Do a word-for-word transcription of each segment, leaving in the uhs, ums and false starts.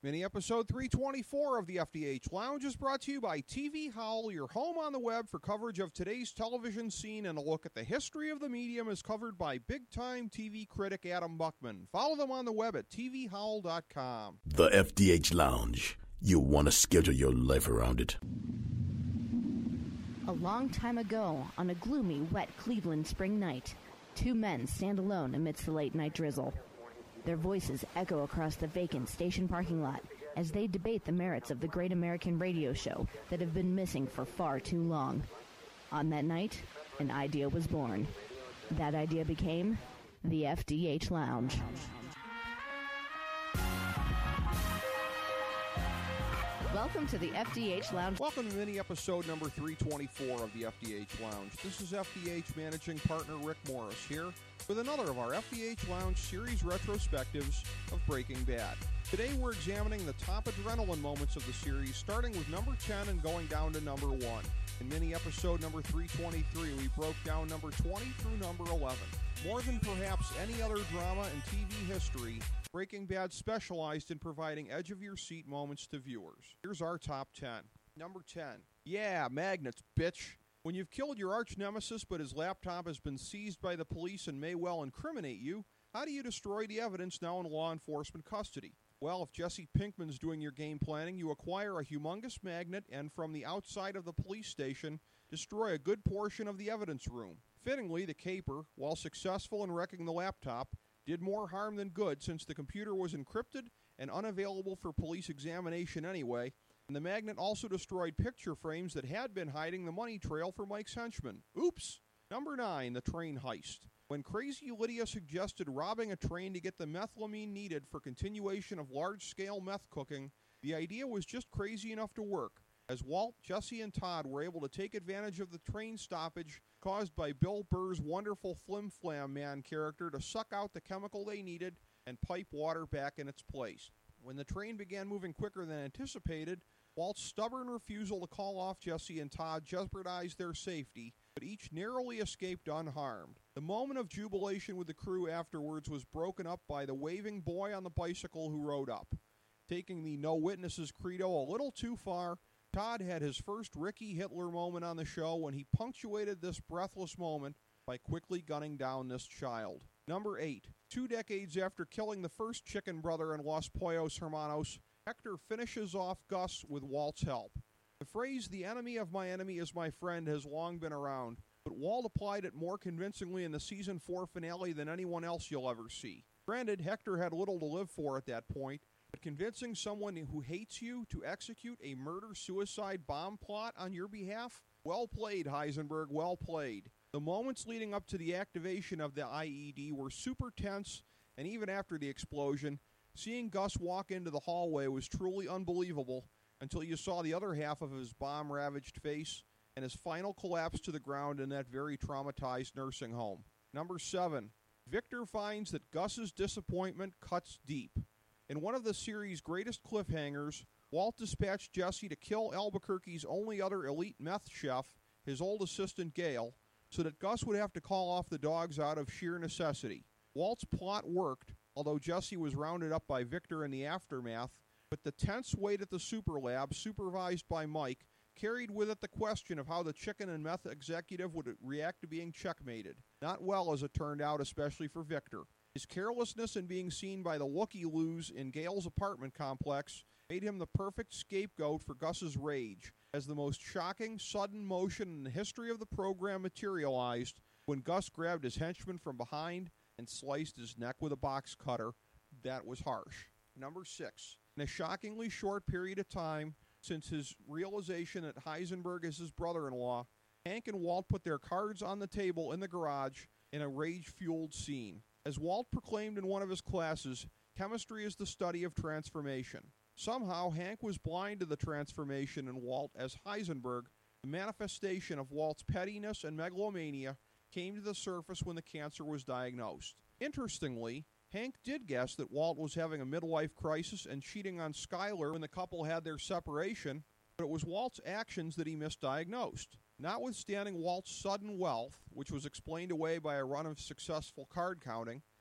Mini episode three twenty-four of the F D H Lounge is brought to you by T V Howl, your home on the web for coverage of today's television scene, and a look at the history of the medium is covered by big-time T V critic Adam Buckman. Follow them on the web at T V howl dot com. The F D H Lounge. You'll want to schedule your life around it. A long time ago, on a gloomy, wet Cleveland spring night, two men stand alone amidst the late-night drizzle. Their voices echo across the vacant station parking lot as they debate the merits of the great American radio show that have been missing for far too long. On that night, an idea was born. That idea became the F D H Lounge. Welcome to the F D H Lounge. Welcome to mini episode number three twenty-four of the F D H Lounge. This is F D H managing partner Rick Morris here with another of our F D H Lounge series retrospectives of Breaking Bad. Today we're examining the top adrenaline moments of the series, starting with number ten and going down to number one. In mini episode number three twenty-three, we broke down number twenty through number eleven. More than perhaps any other drama in T V history, Breaking Bad specialized in providing edge-of-your-seat moments to viewers. Here's our top ten. Number ten. Yeah, magnets, bitch. When you've killed your arch-nemesis but his laptop has been seized by the police and may well incriminate you, how do you destroy the evidence now in law enforcement custody? Well, if Jesse Pinkman's doing your game planning, you acquire a humongous magnet and from the outside of the police station, destroy a good portion of the evidence room. Fittingly, the caper, while successful in wrecking the laptop, did more harm than good since the computer was encrypted and unavailable for police examination anyway, and the magnet also destroyed picture frames that had been hiding the money trail for Mike's henchmen. Oops! Number nine, the train heist. When Crazy Lydia suggested robbing a train to get the methylamine needed for continuation of large-scale meth cooking, the idea was just crazy enough to work, as Walt, Jesse, and Todd were able to take advantage of the train stoppage caused by Bill Burr's wonderful Flim Flam Man character to suck out the chemical they needed and pipe water back in its place. When the train began moving quicker than anticipated, Walt's stubborn refusal to call off Jesse and Todd jeopardized their safety, but each narrowly escaped unharmed. The moment of jubilation with the crew afterwards was broken up by the waving boy on the bicycle who rode up. Taking the no witnesses credo a little too far, Todd had his first Ricky Hitler moment on the show when he punctuated this breathless moment by quickly gunning down this child. Number eight. Two decades after killing the first chicken brother in Los Pollos Hermanos, Hector finishes off Gus with Walt's help. The phrase, "the enemy of my enemy is my friend," has long been around, but Walt applied it more convincingly in the season four finale than anyone else you'll ever see. Granted, Hector had little to live for at that point, but convincing someone who hates you to execute a murder-suicide bomb plot on your behalf? Well played, Heisenberg, well played. The moments leading up to the activation of the I E D were super tense, and even after the explosion, seeing Gus walk into the hallway was truly unbelievable until you saw the other half of his bomb-ravaged face and his final collapse to the ground in that very traumatized nursing home. Number seven. Victor finds that Gus's disappointment cuts deep. In one of the series' greatest cliffhangers, Walt dispatched Jesse to kill Albuquerque's only other elite meth chef, his old assistant Gale, so that Gus would have to call off the dogs out of sheer necessity. Walt's plot worked, although Jesse was rounded up by Victor in the aftermath, but the tense wait at the super lab, supervised by Mike, carried with it the question of how the chicken and meth executive would react to being checkmated. Not well, as it turned out, especially for Victor. His carelessness in being seen by the Wookie-loos in Gale's apartment complex made him the perfect scapegoat for Gus's rage, as the most shocking, sudden motion in the history of the program materialized when Gus grabbed his henchman from behind and sliced his neck with a box cutter. That was harsh. Number six. In a shockingly short period of time since his realization that Heisenberg is his brother-in-law, Hank and Walt put their cards on the table in the garage in a rage-fueled scene. As Walt proclaimed in one of his classes, chemistry is the study of transformation. Somehow, Hank was blind to the transformation in Walt as Heisenberg, the manifestation of Walt's pettiness and megalomania, came to the surface when the cancer was diagnosed. Interestingly, Hank did guess that Walt was having a midlife crisis and cheating on Skyler when the couple had their separation, but it was Walt's actions that he misdiagnosed. Notwithstanding Walt's sudden wealth, which was explained away by a run of successful card counting,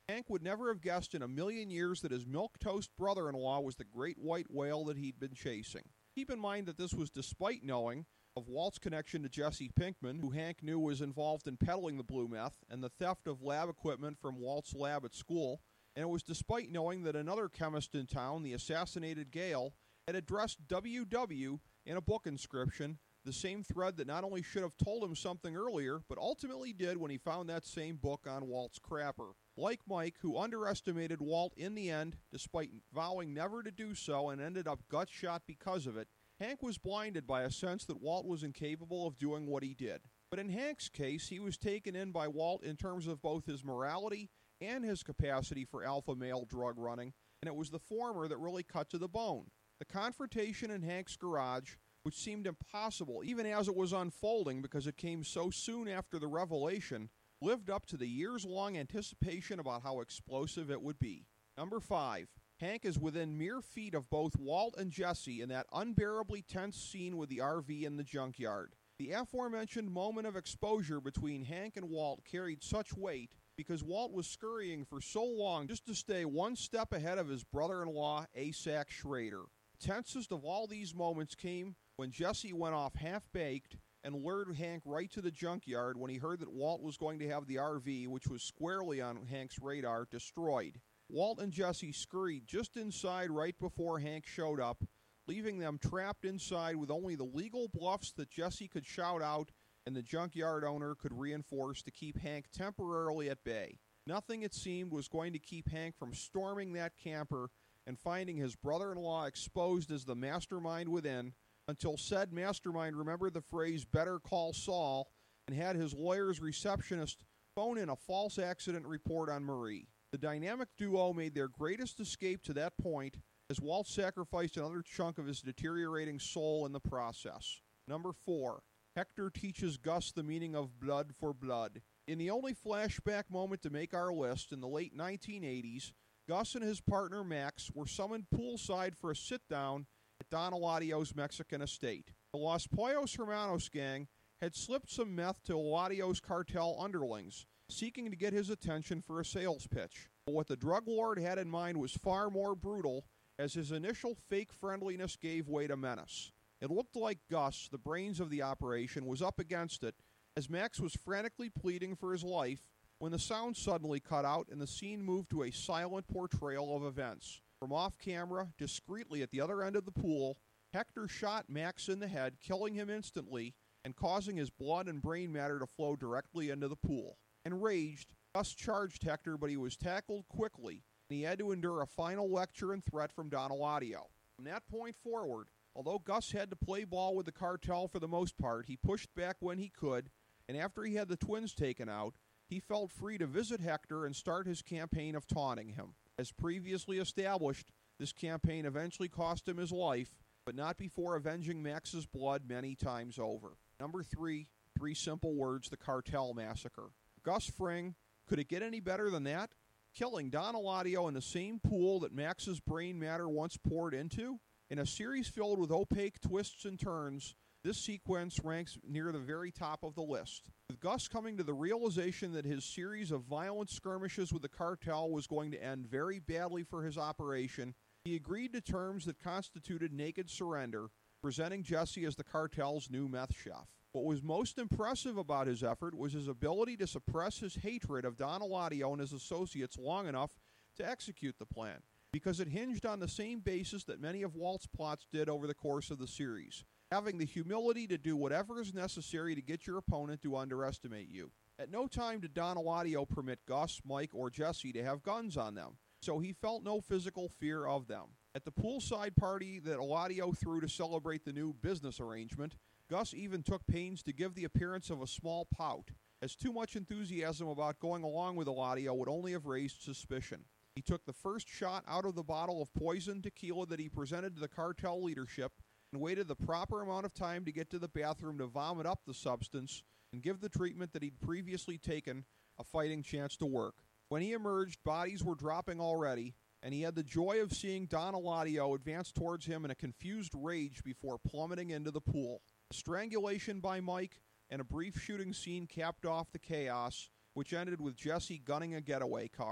Hank would never have guessed in a million years that his milquetoast brother-in-law was the great white whale that he'd been chasing. Keep in mind that this was despite knowing of Walt's connection to Jesse Pinkman, who Hank knew was involved in peddling the blue meth, and the theft of lab equipment from Walt's lab at school, and it was despite knowing that another chemist in town, the assassinated Gale, had addressed W W in a book inscription, the same thread that not only should have told him something earlier, but ultimately did when he found that same book on Walt's crapper. Like Mike, who underestimated Walt in the end, despite vowing never to do so and ended up gut-shot because of it, Hank was blinded by a sense that Walt was incapable of doing what he did. But in Hank's case, he was taken in by Walt in terms of both his morality and his capacity for alpha male drug running, and it was the former that really cut to the bone. The confrontation in Hank's garage, which seemed impossible even as it was unfolding because it came so soon after the revelation, lived up to the years-long anticipation about how explosive it would be. Number five. Hank is within mere feet of both Walt and Jesse in that unbearably tense scene with the R V in the junkyard. The aforementioned moment of exposure between Hank and Walt carried such weight because Walt was scurrying for so long just to stay one step ahead of his brother-in-law, Asac Schrader. The tensest of all these moments came when Jesse went off half-baked and lured Hank right to the junkyard when he heard that Walt was going to have the R V, which was squarely on Hank's radar, destroyed. Walt and Jesse scurried just inside right before Hank showed up, leaving them trapped inside with only the legal bluffs that Jesse could shout out and the junkyard owner could reinforce to keep Hank temporarily at bay. Nothing, it seemed, was going to keep Hank from storming that camper and finding his brother-in-law exposed as the mastermind within, until said mastermind remembered the phrase "better call Saul" and had his lawyer's receptionist phone in a false accident report on Marie. The dynamic duo made their greatest escape to that point as Walt sacrificed another chunk of his deteriorating soul in the process. Number four. Hector teaches Gus the meaning of blood for blood. In the only flashback moment to make our list, in the late nineteen eighties, Gus and his partner Max were summoned poolside for a sit-down at Don Eladio's Mexican estate. The Los Pollos Hermanos gang had slipped some meth to Eladio's cartel underlings, seeking to get his attention for a sales pitch. But what the drug lord had in mind was far more brutal, as his initial fake friendliness gave way to menace. It looked like Gus, the brains of the operation, was up against it, as Max was frantically pleading for his life when the sound suddenly cut out and the scene moved to a silent portrayal of events. From off-camera, discreetly at the other end of the pool, Hector shot Max in the head, killing him instantly and causing his blood and brain matter to flow directly into the pool. Enraged, Gus charged Hector, but he was tackled quickly, and he had to endure a final lecture and threat from Don Eladio. From that point forward, although Gus had to play ball with the cartel for the most part, he pushed back when he could, and after he had the twins taken out, he felt free to visit Hector and start his campaign of taunting him. As previously established, this campaign eventually cost him his life, but not before avenging Max's blood many times over. Number three, three simple words: the cartel massacre. Gus Fring, could it get any better than that? Killing Don Eladio in the same pool that Max's brain matter once poured into? In a series filled with opaque twists and turns, this sequence ranks near the very top of the list. With Gus coming to the realization that his series of violent skirmishes with the cartel was going to end very badly for his operation, he agreed to terms that constituted naked surrender, presenting Jesse as the cartel's new meth chef. What was most impressive about his effort was his ability to suppress his hatred of Don Eladio and his associates long enough to execute the plan, because it hinged on the same basis that many of Walt's plots did over the course of the series: having the humility to do whatever is necessary to get your opponent to underestimate you. At no time did Don Eladio permit Gus, Mike, or Jesse to have guns on them, so he felt no physical fear of them. At the poolside party that Eladio threw to celebrate the new business arrangement, Gus even took pains to give the appearance of a small pout, as too much enthusiasm about going along with Eladio would only have raised suspicion. He took the first shot out of the bottle of poison tequila that he presented to the cartel leadership and waited the proper amount of time to get to the bathroom to vomit up the substance and give the treatment that he'd previously taken a fighting chance to work. When he emerged, bodies were dropping already, and he had the joy of seeing Don Eladio advance towards him in a confused rage before plummeting into the pool. A strangulation by Mike and a brief shooting scene capped off the chaos, which ended with Jesse gunning a getaway car.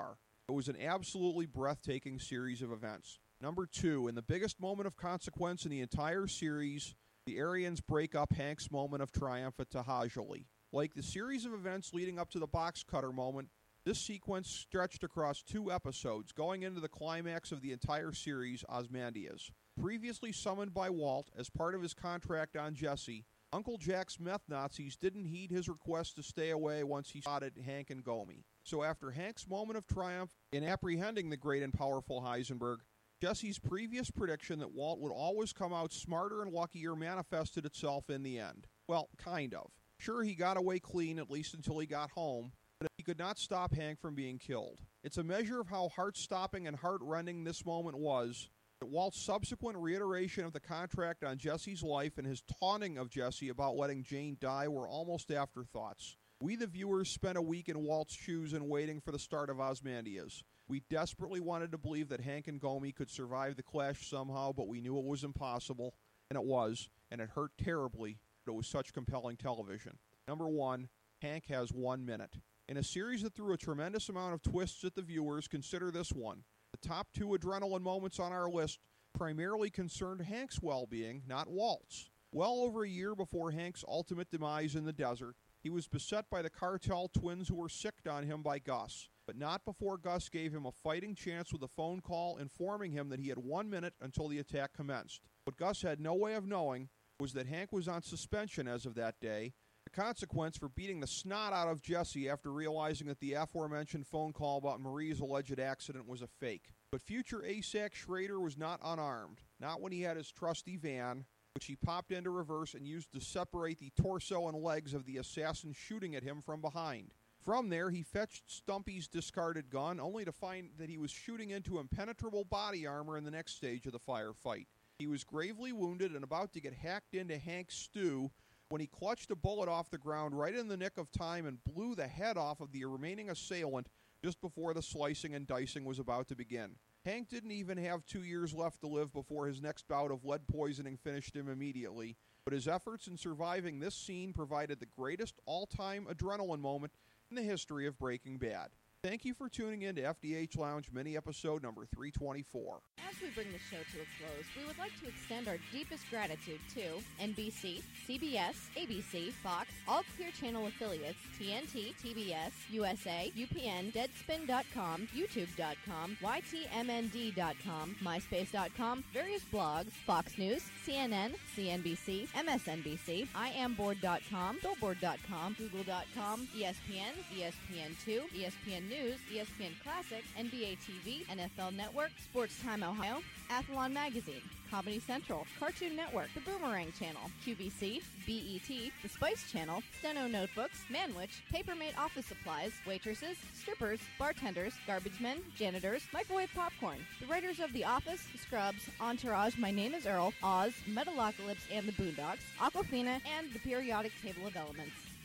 It was an absolutely breathtaking series of events. Number two, in the biggest moment of consequence in the entire series, the Aryans break up Hank's moment of triumph at Tahajali. Like the series of events leading up to the box cutter moment, this sequence stretched across two episodes, going into the climax of the entire series, Ozymandias. Previously summoned by Walt as part of his contract on Jesse, Uncle Jack's meth Nazis didn't heed his request to stay away once he spotted Hank and Gomi. So after Hank's moment of triumph in apprehending the great and powerful Heisenberg, Jesse's previous prediction that Walt would always come out smarter and luckier manifested itself in the end. Well, kind of. Sure, he got away clean, at least until he got home, but he could not stop Hank from being killed. It's a measure of how heart-stopping and heart-rending this moment was, that Walt's subsequent reiteration of the contract on Jesse's life and his taunting of Jesse about letting Jane die were almost afterthoughts. We, the viewers, spent a week in Walt's shoes and waiting for the start of Ozymandias. We desperately wanted to believe that Hank and Gomi could survive the clash somehow, but we knew it was impossible, and it was, and it hurt terribly, but it was such compelling television. Number one, Hank has one minute. In a series that threw a tremendous amount of twists at the viewers, consider this one. The top two adrenaline moments on our list primarily concerned Hank's well-being, not Walt's. Well over a year before Hank's ultimate demise in the desert, he was beset by the cartel twins who were sicked on him by Gus, but not before Gus gave him a fighting chance with a phone call informing him that he had one minute until the attack commenced. What Gus had no way of knowing was that Hank was on suspension as of that day, the consequence for beating the snot out of Jesse after realizing that the aforementioned phone call about Marie's alleged accident was a fake. But future A S A C Schrader was not unarmed, not when he had his trusty van, which he popped into reverse and used to separate the torso and legs of the assassin shooting at him from behind. From there, he fetched Stumpy's discarded gun, only to find that he was shooting into impenetrable body armor in the next stage of the firefight. He was gravely wounded and about to get hacked into Hank's stew when he clutched a bullet off the ground right in the nick of time and blew the head off of the remaining assailant just before the slicing and dicing was about to begin. Hank didn't even have two years left to live before his next bout of lead poisoning finished him immediately, but his efforts in surviving this scene provided the greatest all-time adrenaline moment in the history of Breaking Bad. Thank you for tuning in to F D H Lounge mini-episode number three twenty-four. As we bring the show to a close, we would like to extend our deepest gratitude to N B C, C B S, A B C, Fox, all Clear Channel affiliates, T N T, T B S, U S A, U P N, Deadspin dot com, YouTube dot com, Y T M N D dot com, MySpace dot com, various blogs, Fox News, C N N, C N B C, M S N B C, I am board dot com, Billboard dot com, Google dot com, E S P N, E S P N two, E S P N News, E S P N Classic, N B A T V, N F L Network, Sports Time Ohio, Athlon Magazine, Comedy Central, Cartoon Network, The Boomerang Channel, Q V C, B E T, The Spice Channel, Steno Notebooks, Manwich, Papermate Office Supplies, waitresses, strippers, bartenders, garbage men, janitors, microwave popcorn, the writers of The Office, Scrubs, Entourage, My Name is Earl, Oz, Metalocalypse and the Boondocks, Aquafina, and the Periodic Table of Elements.